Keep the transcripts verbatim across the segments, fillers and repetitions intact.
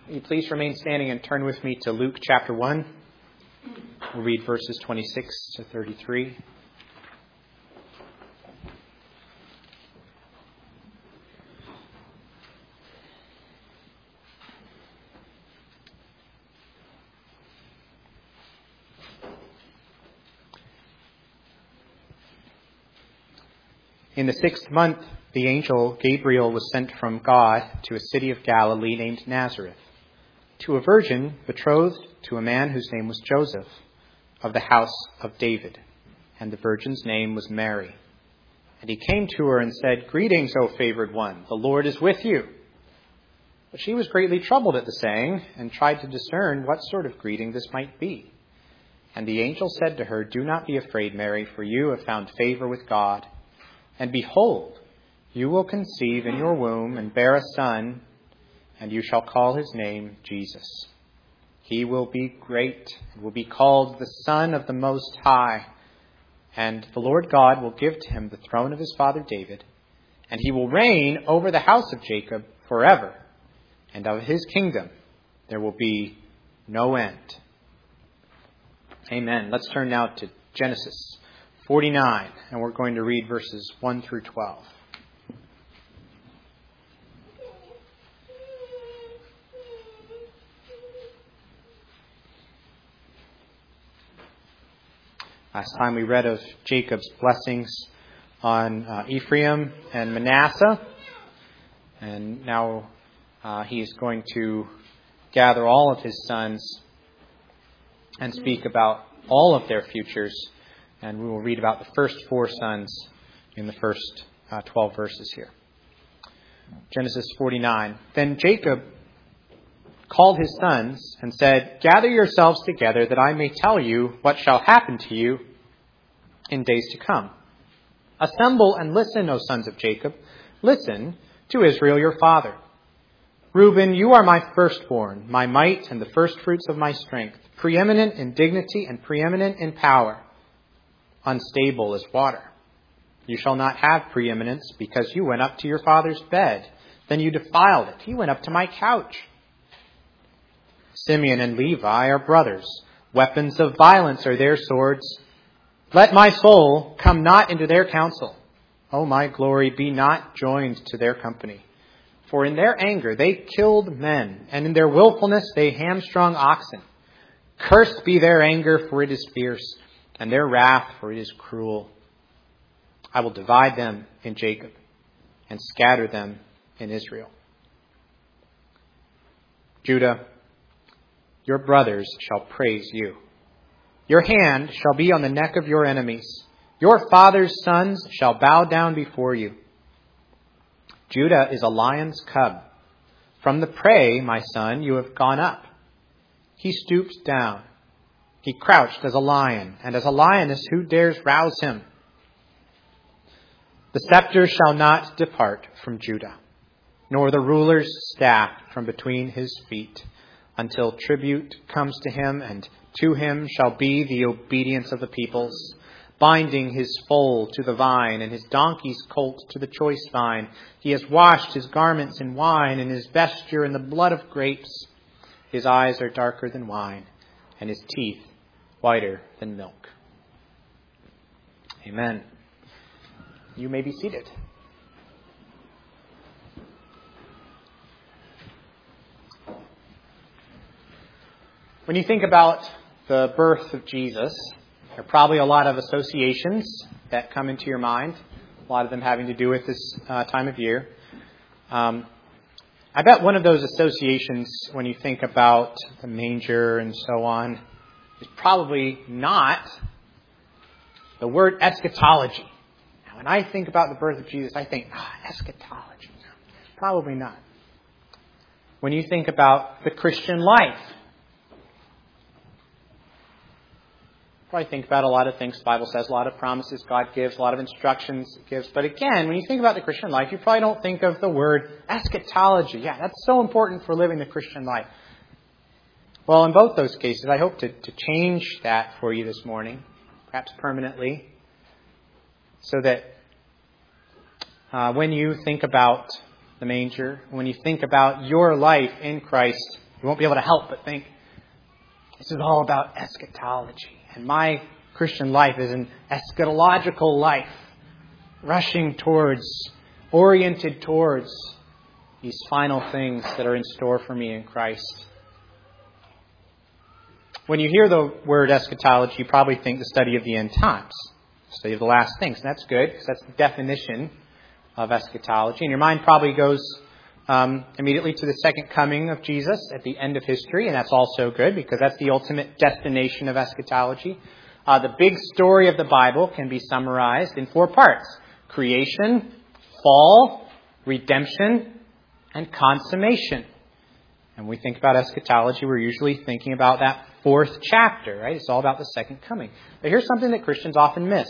Will you please remain standing and turn with me to Luke chapter one. We'll read verses twenty-six to thirty-three. In the sixth month, the angel Gabriel was sent from God to a city of Galilee named Nazareth, to a virgin betrothed to a man whose name was Joseph, of the house of David, and the virgin's name was Mary. And he came to her and said, "Greetings, O favored one, the Lord is with you." But she was greatly troubled at the saying, and tried to discern what sort of greeting this might be. And the angel said to her, "Do not be afraid, Mary, for you have found favor with God. And behold, you will conceive in your womb and bear a son, and you shall call his name Jesus. He will be great and will be called the Son of the Most High. And the Lord God will give to him the throne of his father David, and he will reign over the house of Jacob forever. And of his kingdom there will be no end." Amen. Let's turn now to Genesis forty-nine, and we're going to read verses one through twelve. Last time we read of Jacob's blessings on uh, Ephraim and Manasseh, and now uh, he is going to gather all of his sons and speak about all of their futures. And we will read about the first four sons in the first uh, twelve verses here. Genesis forty-nine. Then Jacob called his sons and said, "Gather yourselves together that I may tell you what shall happen to you in days to come. Assemble and listen, O sons of Jacob. Listen to Israel your father. Reuben, you are my firstborn, my might and the firstfruits of my strength, preeminent in dignity and preeminent in power. Unstable as water. You shall not have preeminence because you went up to your father's bed. Then you defiled it. He went up to my couch. Simeon and Levi are brothers. Weapons of violence are their swords. Let my soul come not into their counsel. O my glory, be not joined to their company. For in their anger they killed men, and in their willfulness they hamstrung oxen. Cursed be their anger, for it is fierce, and their wrath, for it is cruel. I will divide them in Jacob and scatter them in Israel. Judah, your brothers shall praise you. Your hand shall be on the neck of your enemies. Your father's sons shall bow down before you. Judah is a lion's cub. From the prey, my son, you have gone up. He stooped down. He crouched as a lion, and as a lioness, who dares rouse him? The scepter shall not depart from Judah, nor the ruler's staff from between his feet, until tribute comes to him, and to him shall be the obedience of the peoples, binding his foal to the vine, and his donkey's colt to the choice vine. He has washed his garments in wine, and his vesture in the blood of grapes. His eyes are darker than wine, and his teeth whiter than milk. Amen. You may be seated. When you think about the birth of Jesus, there are probably a lot of associations that come into your mind, a lot of them having to do with this uh, time of year. Um, I bet one of those associations, when you think about the manger and so on, is probably not the word eschatology. Now, when I think about the birth of Jesus, I think, ah, eschatology. No, probably not. When you think about the Christian life, probably think about a lot of things the Bible says, a lot of promises God gives, a lot of instructions it gives. But again, when you think about the Christian life, you probably don't think of the word eschatology. Yeah, that's so important for living the Christian life. Well, in both those cases, I hope to, to change that for you this morning, perhaps permanently, so that uh, when you think about the manger, when you think about your life in Christ, You won't be able to help but think, this is all about eschatology. And my Christian life is an eschatological life, rushing towards, oriented towards these final things that are in store for me in Christ. When you hear the word eschatology, you probably think the study of the end times, study of the last things. And that's good, because that's the definition of eschatology. And your mind probably goes um, immediately to the second coming of Jesus at the end of history. And that's also good, because that's the ultimate destination of eschatology. Uh, the big story of the Bible can be summarized in four parts: creation, fall, redemption, and consummation. And when we think about eschatology, we're usually thinking about that fourth chapter, right? It's all about the second coming. But here's something that Christians often miss.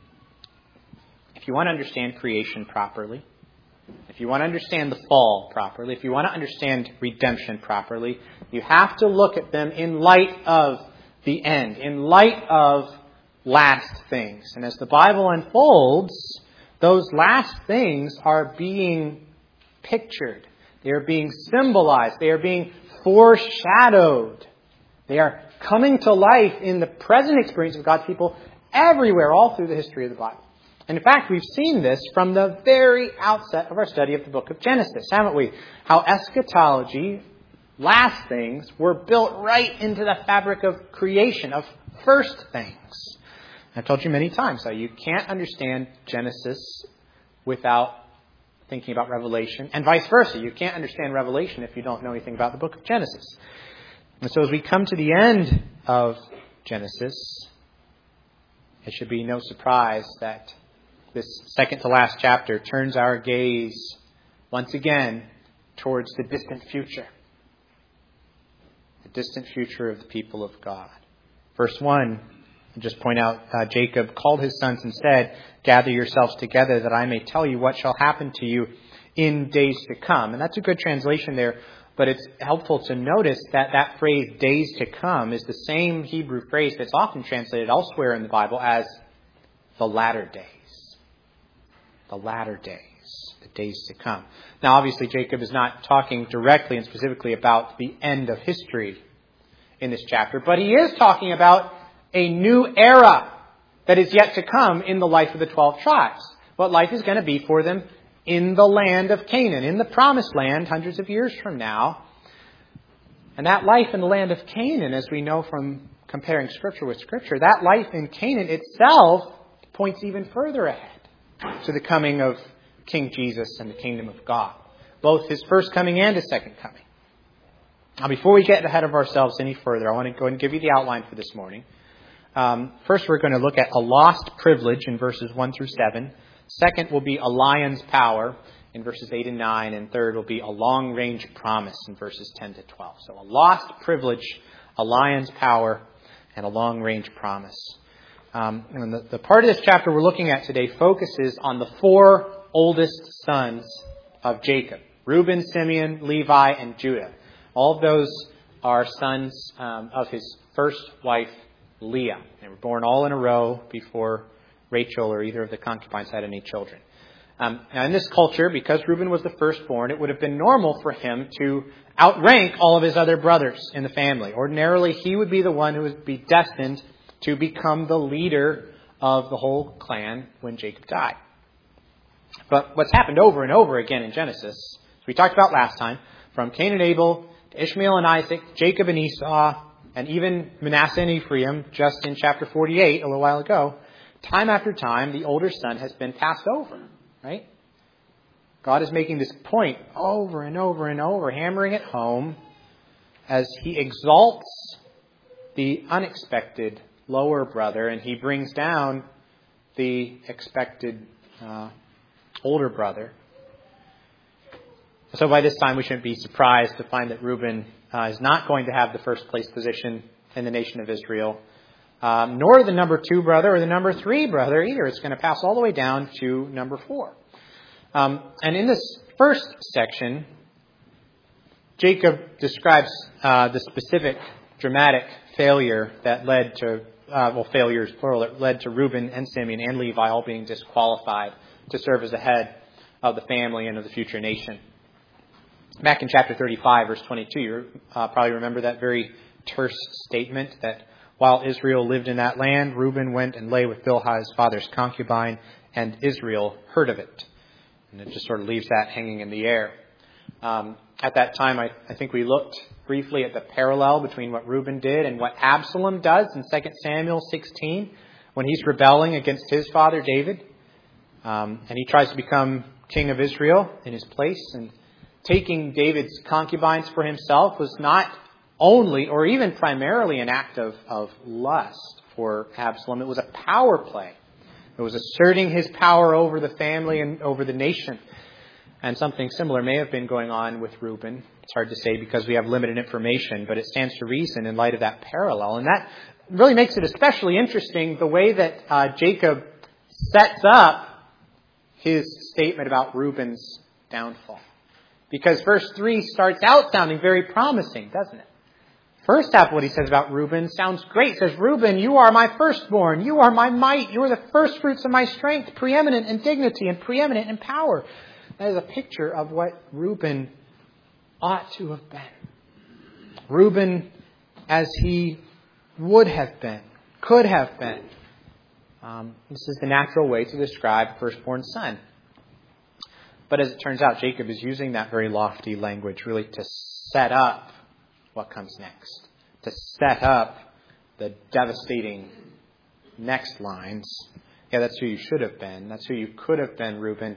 If you want to understand creation properly, if you want to understand the fall properly, if you want to understand redemption properly, you have to look at them in light of the end, in light of last things. And as the Bible unfolds, those last things are being pictured. They are being symbolized. They are being foreshadowed. They are coming to life in the present experience of God's people everywhere, all through the history of the Bible. And in fact, we've seen this from the very outset of our study of the book of Genesis, haven't we? How eschatology, last things, were built right into the fabric of creation, of first things. I've told you many times how you can't understand Genesis without thinking about Revelation, and vice versa. You can't understand Revelation if you don't know anything about the book of Genesis. And so as we come to the end of Genesis, it should be no surprise that this second to last chapter turns our gaze once again towards the distant future. The distant future of the people of God. Verse one, I'll just point out, uh, Jacob called his sons and said, "Gather yourselves together that I may tell you what shall happen to you in days to come." And that's a good translation there, but it's helpful to notice that that phrase, days to come, is the same Hebrew phrase that's often translated elsewhere in the Bible as the latter days. The latter days, the days to come. Now, obviously, Jacob is not talking directly and specifically about the end of history in this chapter, but he is talking about a new era that is yet to come in the life of the twelve tribes. What life is going to be for them in the land of Canaan, in the promised land, hundreds of years from now. And that life in the land of Canaan, as we know from comparing Scripture with Scripture, that life in Canaan itself points even further ahead to the coming of King Jesus and the kingdom of God. Both his first coming and his second coming. Now, before we get ahead of ourselves any further, I want to go and give you the outline for this morning. Um, first, we're going to look at a lost privilege in verses one through seven. Second will be a lion's power in verses eight and nine. And third will be a long-range promise in verses ten to twelve. So a lost privilege, a lion's power, and a long-range promise. Um, and the, the part of this chapter we're looking at today focuses on the four oldest sons of Jacob: Reuben, Simeon, Levi, and Judah. All of those are sons um, of his first wife, Leah. They were born all in a row before Rachel or either of the concubines had any children. Um, now, in this culture, because Reuben was the firstborn, it would have been normal for him to outrank all of his other brothers in the family. Ordinarily, he would be the one who would be destined to become the leader of the whole clan when Jacob died. But what's happened over and over again in Genesis, as we talked about last time, from Cain and Abel to Ishmael and Isaac, Jacob and Esau, and even Manasseh and Ephraim, just in chapter forty-eight, a little while ago, time after time, the older son has been passed over, right? God is making this point over and over and over, hammering it home as he exalts the unexpected lower brother, and he brings down the expected uh, older brother. So by this time, we shouldn't be surprised to find that Reuben uh, is not going to have the first place position in the nation of Israel, um, nor the number two brother or the number three brother either. It's going to pass all the way down to number four. Um, and in this first section, Jacob describes uh, the specific dramatic failure that led to, uh, well, failures plural, that led to Reuben and Simeon and Levi all being disqualified to serve as the head of the family and of the future nation. Back in chapter thirty-five, verse twenty-two, you uh, probably remember that very terse statement that while Israel lived in that land, Reuben went and lay with Bilhah, his father's concubine, and Israel heard of it. And it just sort of leaves that hanging in the air. Um, at that time, I, I think we looked briefly at the parallel between what Reuben did and what Absalom does in Second Samuel sixteen when he's rebelling against his father David. Um, and he tries to become king of Israel in his place. And taking David's concubines for himself was not only or even primarily an act of, of lust for Absalom. It was a power play. It was asserting his power over the family and over the nation. And something similar may have been going on with Reuben. It's hard to say because we have limited information, but it stands to reason in light of that parallel. And that really makes it especially interesting the way that uh, Jacob sets up his statement about Reuben's downfall. Because verse three starts out sounding very promising, doesn't it? First half of what he says about Reuben sounds great. It says, Reuben, you are my firstborn. You are my might. You are the first fruits of my strength, preeminent in dignity and preeminent in power. That is a picture of what Reuben ought to have been. Reuben as he would have been, could have been. Um, this is the natural way to describe a firstborn son. But as it turns out, Jacob is using that very lofty language really to set up what comes next. To set up the devastating next lines. Yeah, that's who you should have been. That's who you could have been, Reuben.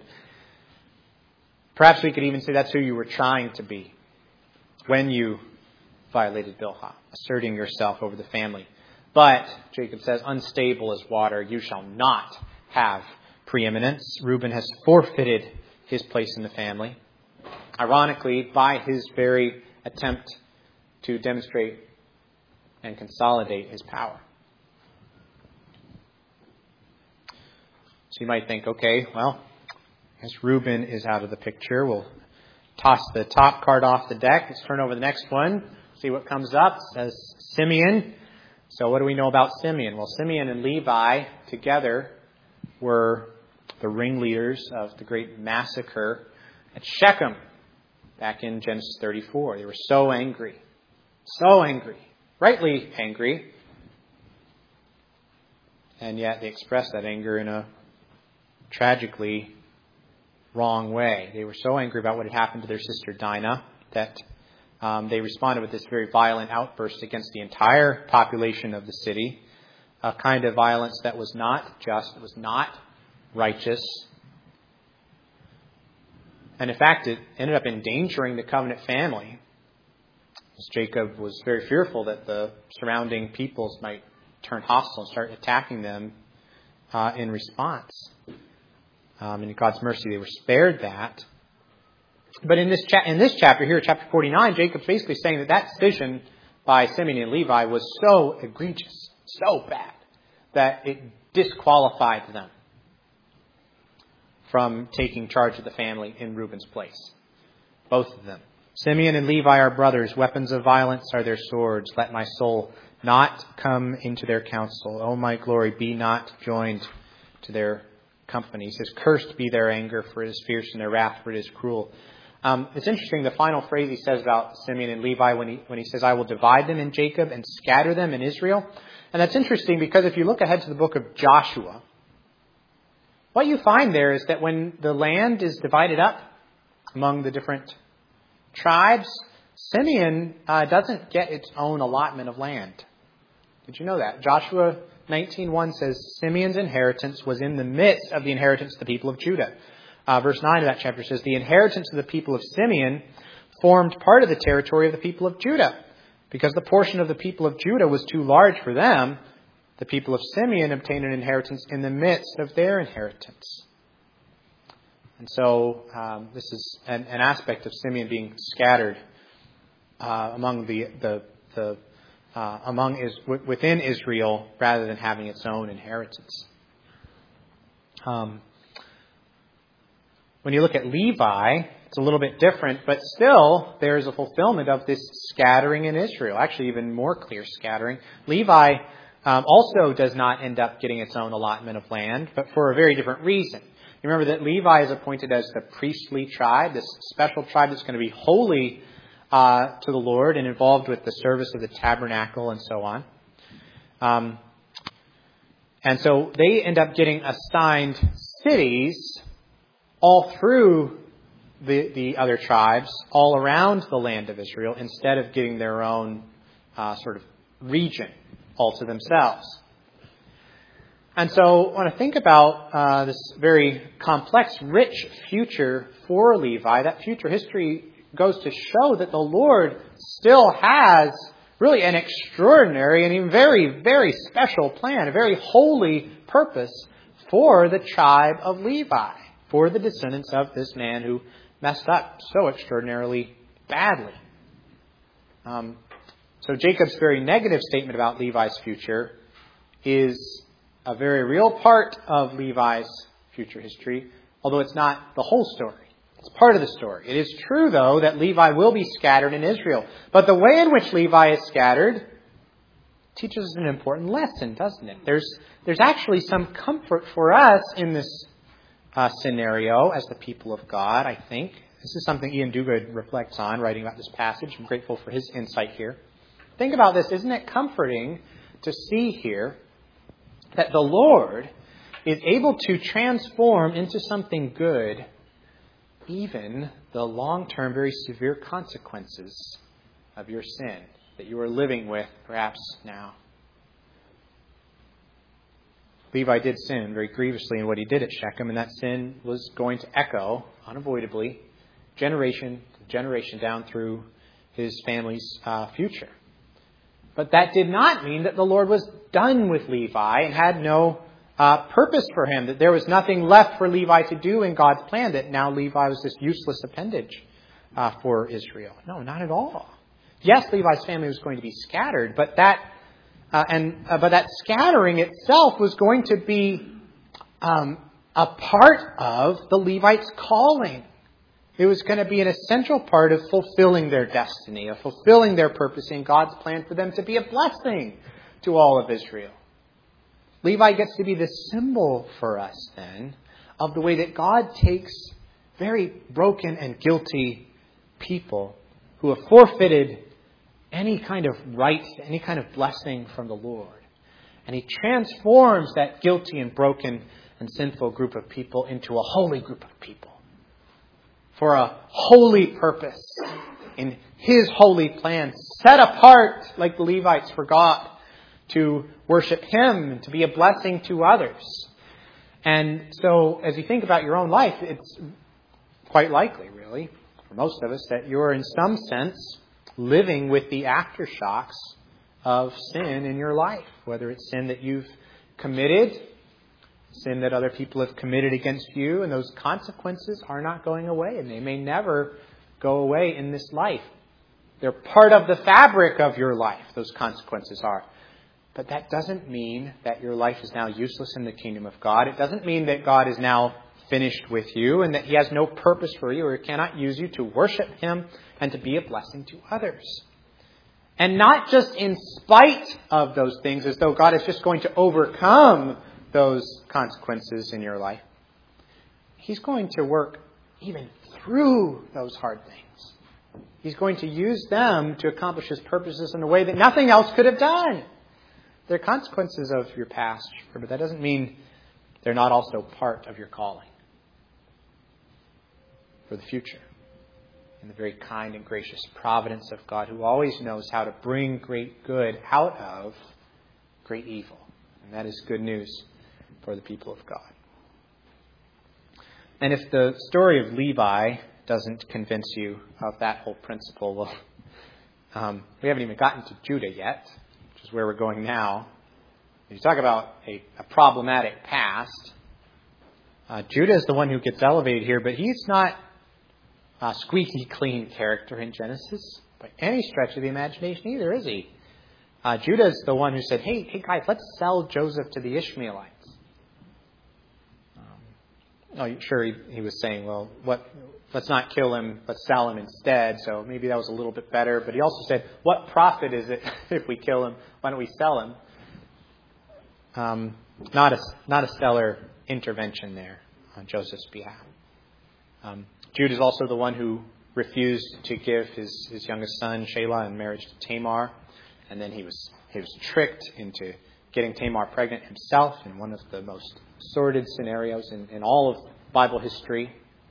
Perhaps we could even say that's who you were trying to be when you violated Bilhah, asserting yourself over the family. But, Jacob says, unstable as water, you shall not have preeminence. Reuben has forfeited his place in the family. Ironically, by his very attempt to demonstrate and consolidate his power. So you might think, okay, well, I guess Reuben is out of the picture. We'll toss the top card off the deck. Let's turn over the next one. See what comes up. It says Simeon. So what do we know about Simeon? Well, Simeon and Levi together were the ringleaders of the great massacre at Shechem back in Genesis thirty-four. They were so angry. So angry. Rightly angry. And yet they expressed that anger in a tragically wrong way. They were so angry about what had happened to their sister Dinah that um, they responded with this very violent outburst against the entire population of the city. A kind of violence that was not just, it was not righteous. And in fact, it ended up endangering the covenant family. As Jacob was very fearful that the surrounding peoples might turn hostile and start attacking them uh, in response. Um, and in God's mercy, they were spared that. But in this cha- in this chapter here, chapter forty-nine, Jacob's basically saying that that decision by Simeon and Levi was so egregious, so bad, that it disqualified them from taking charge of the family in Reuben's place. Both of them. Simeon and Levi are brothers. Weapons of violence are their swords. Let my soul not come into their counsel. O my glory, be not joined to their company. He says, cursed be their anger, for it is fierce, and their wrath, for it is cruel. Um, it's interesting, the final phrase he says about Simeon and Levi when he, when he says, I will divide them in Jacob and scatter them in Israel. And that's interesting because if you look ahead to the book of Joshua, what you find there is that when the land is divided up among the different tribes, Simeon uh, doesn't get its own allotment of land. Did you know that? Joshua nineteen one says, Simeon's inheritance was in the midst of the inheritance of the people of Judah. Uh, verse nine of that chapter says, the inheritance of the people of Simeon formed part of the territory of the people of Judah. Because the portion of the people of Judah was too large for them, the people of Simeon obtained an inheritance in the midst of their inheritance. And so um, this is an, an aspect of Simeon being scattered uh, among the the, the uh, among is within Israel rather than having its own inheritance. Um, when you look at Levi, it's a little bit different, but still there's a fulfillment of this scattering in Israel. Actually, even more clear scattering. Levi um, also does not end up getting its own allotment of land, but for a very different reason. You remember that Levi is appointed as the priestly tribe, this special tribe that's going to be holy uh, to the Lord and involved with the service of the tabernacle and so on. Um, and so they end up getting assigned cities all through the, the other tribes, all around the land of Israel, instead of getting their own uh, sort of region all to themselves. And so when I think about uh, this very complex, rich future for Levi, that future history goes to show that the Lord still has really an extraordinary and even very, very special plan, a very holy purpose for the tribe of Levi, for the descendants of this man who messed up so extraordinarily badly. Um, so Jacob's very negative statement about Levi's future is a very real part of Levi's future history, although it's not the whole story. It's part of the story. It is true, though, that Levi will be scattered in Israel. But the way in which Levi is scattered teaches us an important lesson, doesn't it? There's, there's actually some comfort for us in this uh, scenario as the people of God, I think. This is something Ian Duguid reflects on, writing about this passage. I'm grateful for his insight here. Think about this. Isn't it comforting to see here that the Lord is able to transform into something good even the long-term, very severe consequences of your sin that you are living with perhaps now? Levi did sin very grievously in what he did at Shechem, and that sin was going to echo unavoidably generation to generation down through his family's uh, future. But that did not mean that the Lord was done with Levi and had no uh, purpose for him, that there was nothing left for Levi to do in God's plan, that now Levi was this useless appendage uh, for Israel. No, not at all. Yes, Levi's family was going to be scattered, but that uh, and uh, but that scattering itself was going to be um, a part of the Levites' calling. It was going to be an essential part of fulfilling their destiny, of fulfilling their purpose in God's plan for them to be a blessing to all of Israel. Levi gets to be the symbol for us, then, of the way that God takes very broken and guilty people who have forfeited any kind of right, any kind of blessing from the Lord. And He transforms that guilty and broken and sinful group of people into a holy group of people for a holy purpose in His holy plan, set apart like the Levites for God, to worship Him and to be a blessing to others. And so as you think about your own life, it's quite likely, really, for most of us, that you're in some sense living with the aftershocks of sin in your life, whether it's sin that you've committed, sin that other people have committed against you, and those consequences are not going away, and they may never go away in this life. They're part of the fabric of your life, those consequences are. But that doesn't mean that your life is now useless in the kingdom of God. It doesn't mean that God is now finished with you and that He has no purpose for you or cannot use you to worship Him and to be a blessing to others. And not just in spite of those things, as though God is just going to overcome those consequences in your life. He's going to work even through those hard things. He's going to use them to accomplish His purposes in a way that nothing else could have done. They're consequences of your past, but that doesn't mean they're not also part of your calling for the future. In the very kind and gracious providence of God, who always knows how to bring great good out of great evil. And that is good news for the people of God. And if the story of Levi doesn't convince you of that whole principle, well, um, we haven't even gotten to Judah yet, which is where we're going now. You talk about a, a problematic past. Uh, Judah is the one who gets elevated here, but he's not a squeaky clean character in Genesis by any stretch of the imagination either, is he? Uh, Judah is the one who said, hey, hey guys, let's sell Joseph to the Ishmaelites. Um, oh, sure, he, he was saying, well, what? Let's not kill him, let's sell him instead. So maybe that was a little bit better. But he also said, what profit is it if we kill him? Why don't we sell him? Um, not a not a stellar intervention there on Joseph's behalf. Um, Judah is also the one who refused to give his, his youngest son, Shelah, in marriage to Tamar. And then he was he was tricked into getting Tamar pregnant himself in one of the most sordid scenarios in, in all of Bible history.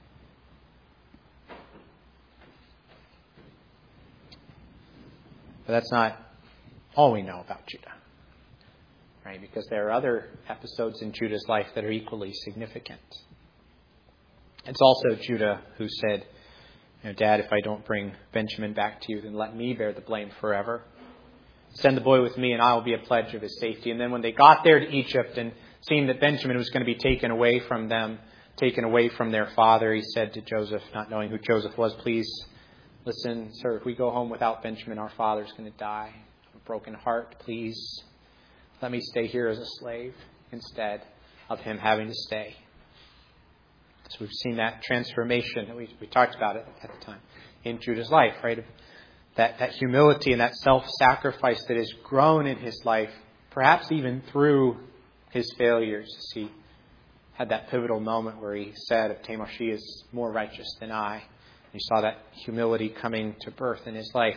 But that's not all we know about Judah, right? Because there are other episodes in Judah's life that are equally significant. It's also Judah who said, you know, Dad, if I don't bring Benjamin back to you, then let me bear the blame forever. Send the boy with me and I will be a pledge of his safety. And then when they got there to Egypt and seeing that Benjamin was going to be taken away from them, taken away from their father, he said to Joseph, not knowing who Joseph was, please listen, sir, if we go home without Benjamin, our father's going to die. A broken heart, please let me stay here as a slave instead of him having to stay. So we've seen that transformation that we, we talked about it at the time in Judah's life, right? That, that humility and that self-sacrifice that has grown in his life, perhaps even through his failures. He had that pivotal moment where he said of Tamar, she is more righteous than I. And you saw that humility coming to birth in his life.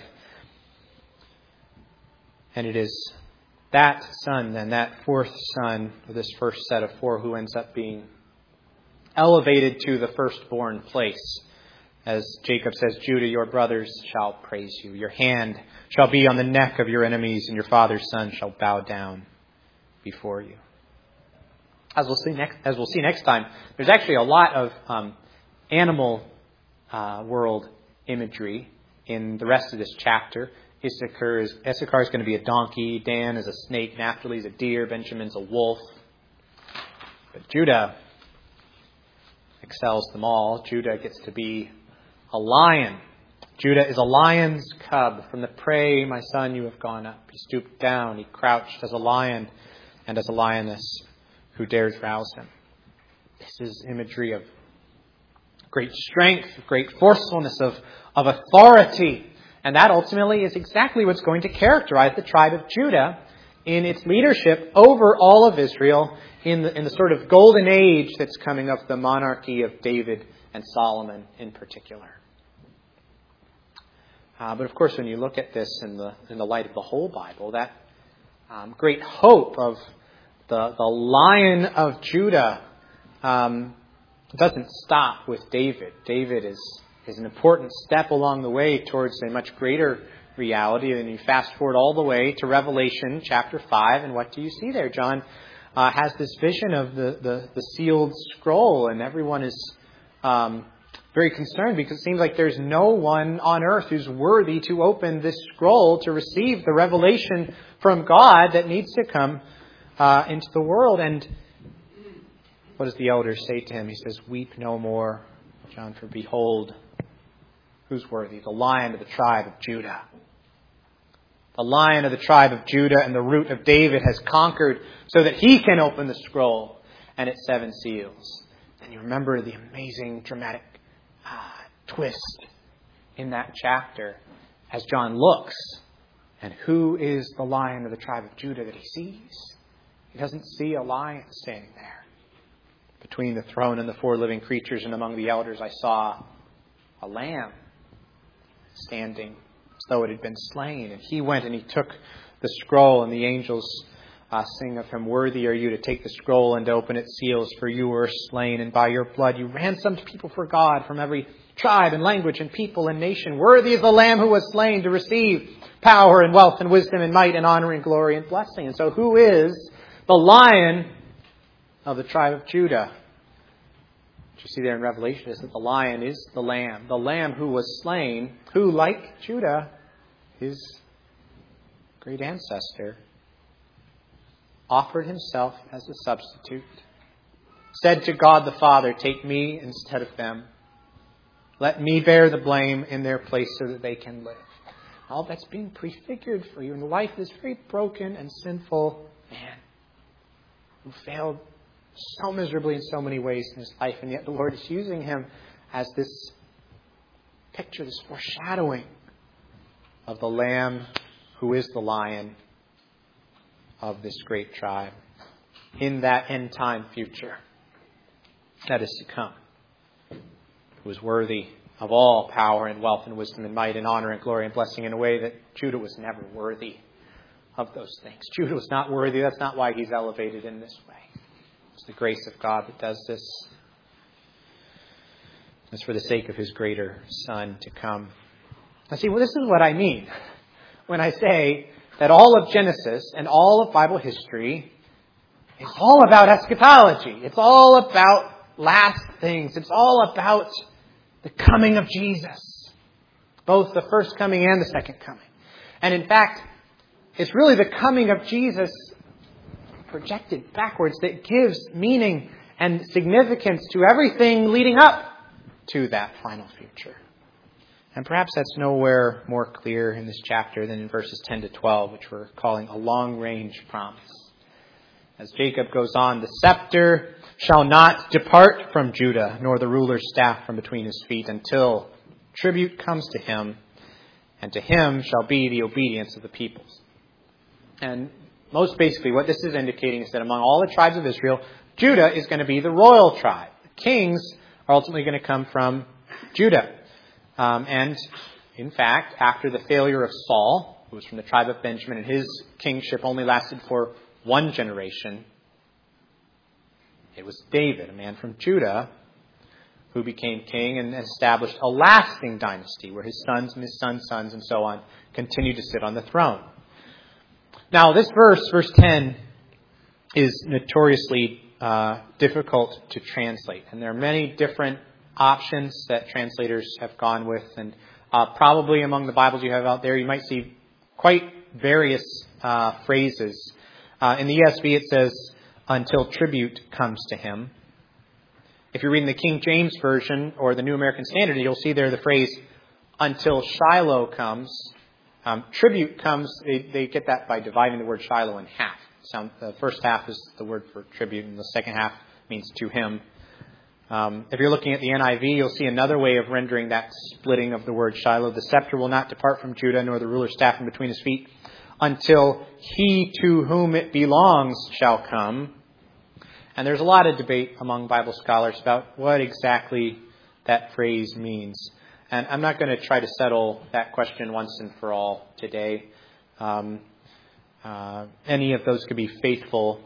And it is that son, then, that fourth son of this first set of four, who ends up being elevated to the firstborn place. As Jacob says, Judah, your brothers shall praise you. Your hand shall be on the neck of your enemies, and your father's son shall bow down before you. As we'll see next, as we'll see next time, there's actually a lot of um, animal uh, world imagery in the rest of this chapter. Issachar is, Issachar is going to be a donkey. Dan is a snake. Naphtali is a deer. Benjamin's a wolf. But Judah excels them all. Judah gets to be a lion. Judah is a lion's cub. From the prey, my son, you have gone up. He stooped down. He crouched as a lion and as a lioness who dares rouse him. This is imagery of great strength, great forcefulness, of, of authority. And that ultimately is exactly what's going to characterize the tribe of Judah in its leadership over all of Israel in the, in the sort of golden age that's coming of the monarchy of David and Solomon in particular. Uh, but of course, when you look at this in the in the light of the whole Bible, that um, great hope of the the Lion of Judah um, doesn't stop with David. David is is an important step along the way towards a much greater reality. And you fast forward all the way to Revelation chapter five, and what do you see there? John uh, has this vision of the, the, the sealed scroll, and everyone is um, very concerned because it seems like there's no one on earth who's worthy to open this scroll to receive the revelation from God that needs to come uh, into the world. And what does the elder say to him? He says, "Weep no more, John, for behold, who's worthy? The Lion of the tribe of Judah." The Lion of the tribe of Judah and the root of David has conquered so that he can open the scroll and its seven seals. And you remember the amazing dramatic uh, twist in that chapter as John looks. And who is the Lion of the tribe of Judah that he sees? He doesn't see a lion standing there. Between the throne and the four living creatures and among the elders, I saw a lamb standing as though it had been slain. And he went and he took the scroll, and the angels uh, sing of him, "Worthy are you to take the scroll and to open its seals, for you were slain, and by your blood you ransomed people for God from every tribe and language and people and nation. Worthy is the Lamb who was slain to receive power and wealth and wisdom and might and honor and glory and blessing." And so who is the Lion of the tribe of Judah? What you see there in Revelation is that the lion is the lamb. The lamb who was slain, who, like Judah, his great ancestor, offered himself as a substitute, said to God the Father, "Take me instead of them. Let me bear the blame in their place so that they can live." All that's being prefigured for you in the life of this very broken and sinful man who failed so miserably in so many ways in his life, and yet the Lord is using him as this picture, this foreshadowing of the Lamb who is the Lion of this great tribe in that end time future. that is to come, who was worthy of all power and wealth and wisdom and might and honor and glory and blessing in a way that Judah was never worthy of those things. Judah was not worthy. That's not why he's elevated in this way. It's the grace of God that does this. It's for the sake of his greater Son to come. Now see, well, this is what I mean when I say that all of Genesis and all of Bible history is all about eschatology. It's all about last things. It's all about the coming of Jesus. Both the first coming and the second coming. And in fact, it's really the coming of Jesus projected backwards that gives meaning and significance to everything leading up to that final future. And perhaps that's nowhere more clear in this chapter than in verses ten to twelve, which we're calling a long-range promise. As Jacob goes on, the scepter shall not depart from Judah, nor the ruler's staff from between his feet, until tribute comes to him, and to him shall be the obedience of the peoples. And most basically what this is indicating is that among all the tribes of Israel, Judah is going to be the royal tribe. The kings are ultimately going to come from Judah. Um, and in fact, after the failure of Saul, who was from the tribe of Benjamin, and his kingship only lasted for one generation, it was David, a man from Judah, who became king and established a lasting dynasty where his sons and his sons' sons and so on continued to sit on the throne. Now, this verse, verse ten, is notoriously uh, difficult to translate. And there are many different options that translators have gone with. And uh, probably among the Bibles you have out there, you might see quite various uh, phrases. Uh, in the E S V, it says, until tribute comes to him. If you're reading the King James Version or the New American Standard, you'll see there the phrase, until Shiloh comes. Um, tribute comes, they, they get that by dividing the word Shiloh in half. So the first half is the word for tribute, and the second half means to him. Um, if you're looking at the N I V, you'll see another way of rendering that splitting of the word Shiloh. The scepter will not depart from Judah, nor the ruler's staff from between his feet, until he to whom it belongs shall come. And there's a lot of debate among Bible scholars about what exactly that phrase means. And I'm not going to try to settle that question once and for all today. Um, uh, any of those could be faithful,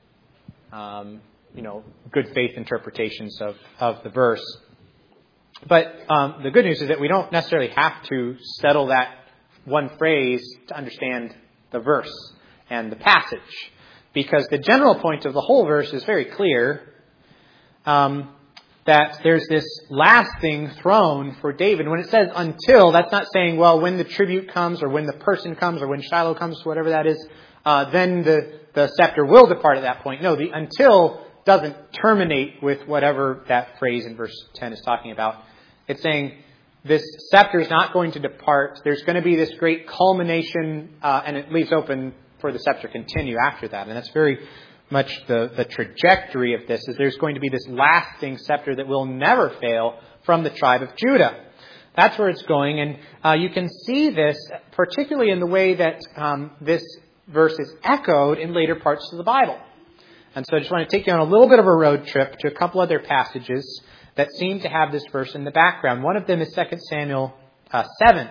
um, you know, good faith interpretations of, of the verse. But um, the good news is that we don't necessarily have to settle that one phrase to understand the verse and the passage. Because the general point of the whole verse is very clear. Um, that there's this lasting throne for David. When it says until, that's not saying, well, when the tribute comes or when the person comes or when Shiloh comes, whatever that is, uh, then the, the scepter will depart at that point. No, the until doesn't terminate with whatever that phrase in verse ten is talking about. It's saying this scepter is not going to depart. There's going to be this great culmination, uh, and it leaves open for the scepter to continue after that. And that's very much the, the trajectory of this, is there's going to be this lasting scepter that will never fail from the tribe of Judah. That's where it's going. And uh, you can see this particularly in the way that um, this verse is echoed in later parts of the Bible. And so I just want to take you on a little bit of a road trip to a couple other passages that seem to have this verse in the background. One of them is Second Samuel uh, seven.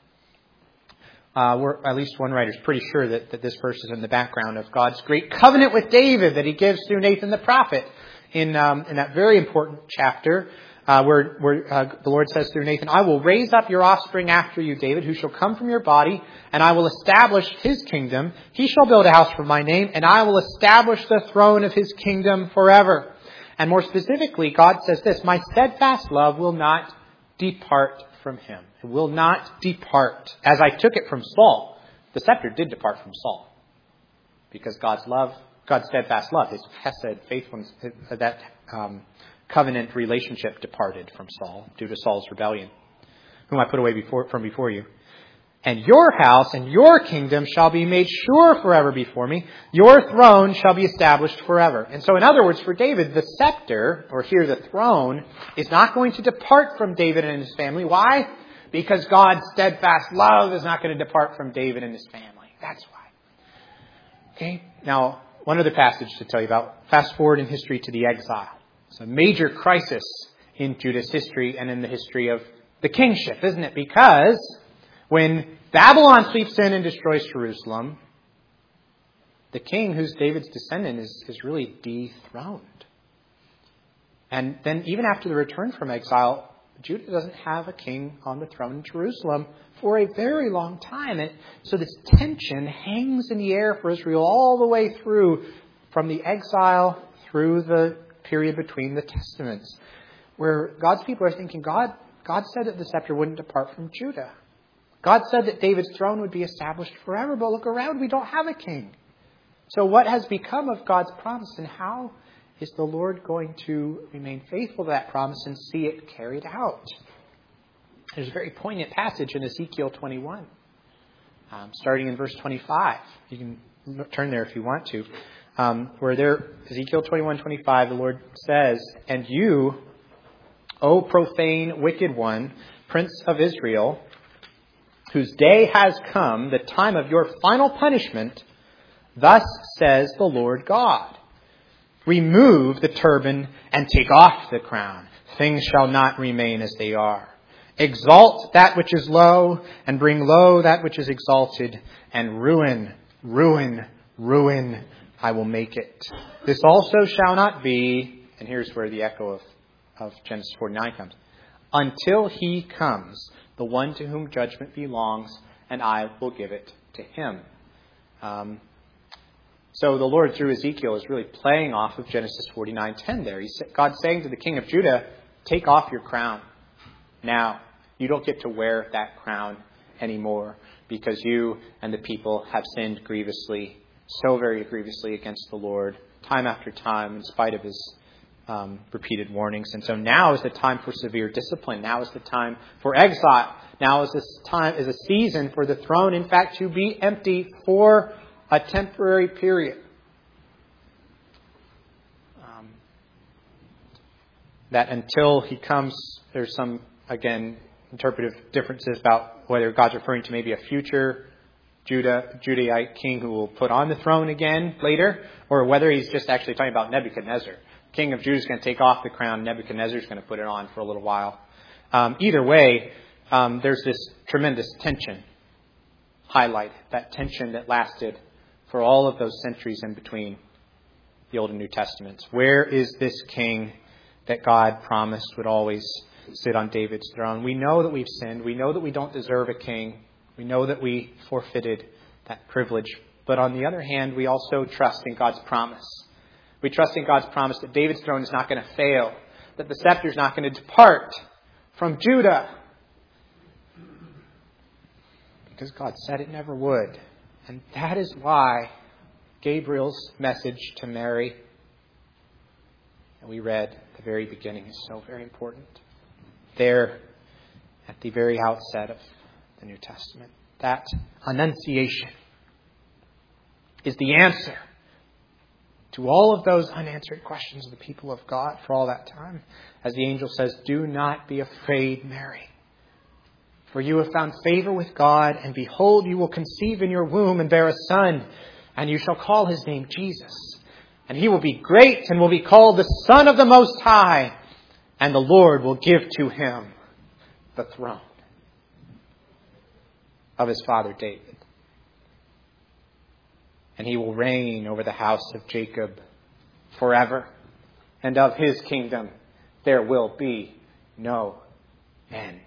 Uh, where at least one writer is pretty sure that, that this verse is in the background of God's great covenant with David that he gives through Nathan the prophet in um, in that very important chapter uh, where, where uh, the Lord says through Nathan, I will raise up your offspring after you, David, who shall come from your body, and I will establish his kingdom. He shall build a house for my name, and I will establish the throne of his kingdom forever. And more specifically, God says this, my steadfast love will not depart from him. It will not depart. As I took it from Saul, the scepter did depart from Saul. Because God's love, God's steadfast love, his chesed, faithfulness, that um, covenant relationship departed from Saul due to Saul's rebellion, whom I put away before, from before you. And your house and your kingdom shall be made sure forever before me. Your throne shall be established forever. And so in other words, for David, the scepter, or here the throne, is not going to depart from David and his family. Why? Because God's steadfast love is not going to depart from David and his family. That's why. Okay? Now, one other passage to tell you about. Fast forward in history to the exile. It's a major crisis in Judah's history and in the history of the kingship, isn't it? Because when Babylon sweeps in and destroys Jerusalem, the king who's David's descendant is, is really dethroned. And then even after the return from exile, Judah doesn't have a king on the throne in Jerusalem for a very long time. And so this tension hangs in the air for Israel all the way through, from the exile through the period between the Testaments, where God's people are thinking, God, God said that the scepter wouldn't depart from Judah. God said that David's throne would be established forever, but look around, we don't have a king. So what has become of God's promise, and how is the Lord going to remain faithful to that promise and see it carried out? There's a very poignant passage in Ezekiel twenty-one, um, starting in verse twenty-five. You can turn there if you want to. Um, where there, Ezekiel twenty-one twenty-five, the Lord says, "And you, O profane, wicked one, Prince of Israel, whose day has come, the time of your final punishment, thus says the Lord God, remove the turban and take off the crown. Things shall not remain as they are. Exalt that which is low, and bring low that which is exalted, and ruin, ruin, ruin, I will make it. This also shall not be," and here's where the echo of, of Genesis forty-nine comes, "until he comes, the one to whom judgment belongs, and I will give it to him." Um, so the Lord, through Ezekiel, is really playing off of Genesis forty-nine ten there. He's, God's saying to the king of Judah, take off your crown. Now, you don't get to wear that crown anymore because you and the people have sinned grievously, so very grievously against the Lord, time after time, in spite of his um, repeated warnings. And so now is the time for severe discipline. Now is the time for exile. Now is this time is a season for the throne, in fact, to be empty for a temporary period. Um, that until he comes, there's some, again, interpretive differences about whether God's referring to maybe a future Judah, Judahite king who will put on the throne again later, or whether he's just actually talking about Nebuchadnezzar. King of Judah is going to take off the crown. Nebuchadnezzar is going to put it on for a little while. Um, either way, um, there's this tremendous tension highlighted, that tension that lasted for all of those centuries in between the Old and New Testaments. Where is this king that God promised would always sit on David's throne? We know that we've sinned. We know that we don't deserve a king. We know that we forfeited that privilege. But on the other hand, we also trust in God's promise. We trust in God's promise that David's throne is not going to fail, that the scepter is not going to depart from Judah, because God said it never would. And that is why Gabriel's message to Mary, that we read at the very beginning, is so very important. There, at the very outset of the New Testament, that annunciation is the answer to all of those unanswered questions of the people of God for all that time. As the angel says, "Do not be afraid, Mary, for you have found favor with God, and behold, you will conceive in your womb and bear a son, and you shall call his name Jesus. And he will be great and will be called the Son of the Most High, and the Lord will give to him the throne of his father David. And he will reign over the house of Jacob forever. And of his kingdom there will be no end."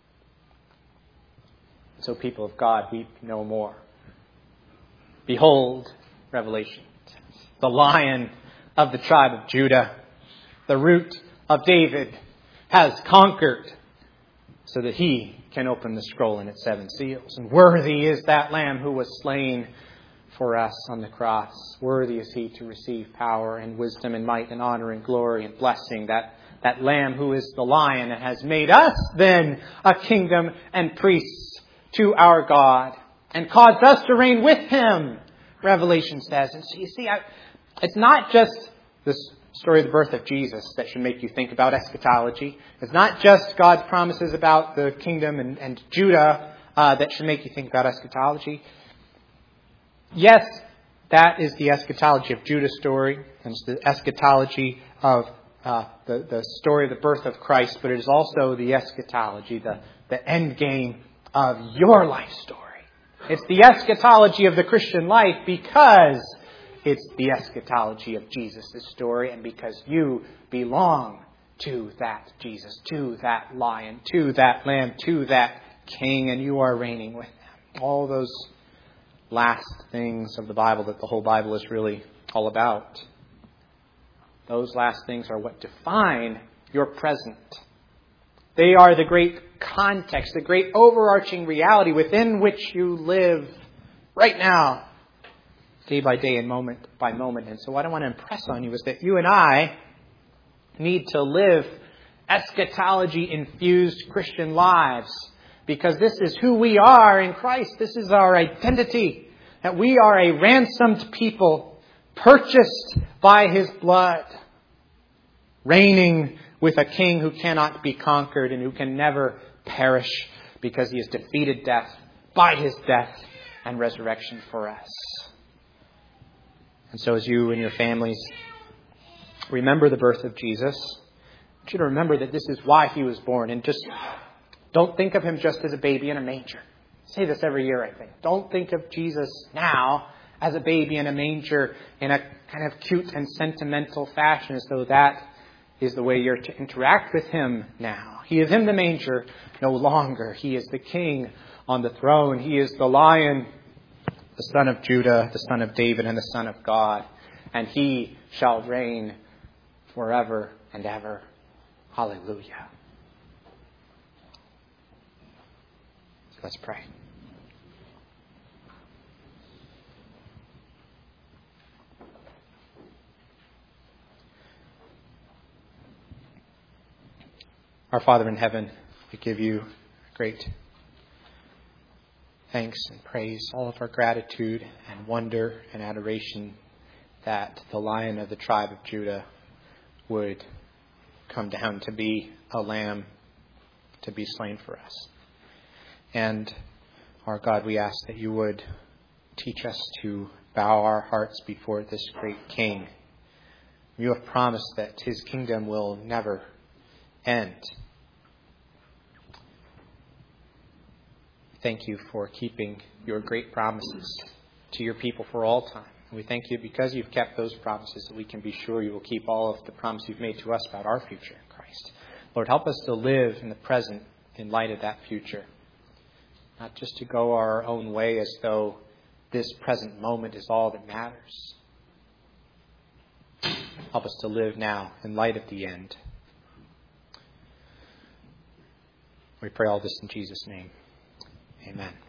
So, people of God, weep no more. Behold, Revelation, the Lion of the tribe of Judah, the root of David, has conquered, so that he can open the scroll and its seven seals. And worthy is that Lamb who was slain for us on the cross. Worthy is he to receive power and wisdom and might and honor and glory and blessing. That, that Lamb who is the Lion and has made us then a kingdom and priests to our God and caused us to reign with him, Revelation says. And so you see, I, it's not just this story of the birth of Jesus that should make you think about eschatology. It's not just God's promises about the kingdom and, and Judah uh, that should make you think about eschatology. Yes, that is the eschatology of Judah's story, and it's the eschatology of uh, the, the story of the birth of Christ, but it is also the eschatology, the, the end game of your life story. It's the eschatology of the Christian life because it's the eschatology of Jesus' story and because you belong to that Jesus, to that Lion, to that Lamb, to that King, and you are reigning with them. All those last things of the Bible that the whole Bible is really all about. Those last things are what define your present. They are the great context, the great overarching reality within which you live right now, day by day and moment by moment. And so what I want to impress on you is that you and I need to live eschatology-infused Christian lives because this is who we are in Christ. This is our identity, that we are a ransomed people, purchased by His blood, reigning with a King who cannot be conquered and who can never perish because He has defeated death by His death and resurrection for us. And so as you and your families remember the birth of Jesus, I want you to remember that this is why He was born. And just don't think of Him just as a baby in a manger. I say this every year, I think. Don't think of Jesus now as a baby in a manger in a kind of cute and sentimental fashion, as though that is the way you're to interact with Him now. He is in the manger no longer. He is the King on the throne. He is the Lion, the Son of Judah, the Son of David, and the Son of God. And He shall reign forever and ever. Hallelujah. So let's pray. Our Father in heaven, we give You great thanks and praise, all of our gratitude and wonder and adoration that the Lion of the tribe of Judah would come down to be a lamb, to be slain for us. And our God, we ask that You would teach us to bow our hearts before this great King. You have promised that His kingdom will never end. Thank You for keeping Your great promises to Your people for all time. And we thank You because You've kept those promises that we can be sure You will keep all of the promises You've made to us about our future in Christ. Lord, help us to live in the present in light of that future. Not just to go our own way as though this present moment is all that matters. Help us to live now in light of the end. We pray all this in Jesus' name. Amen.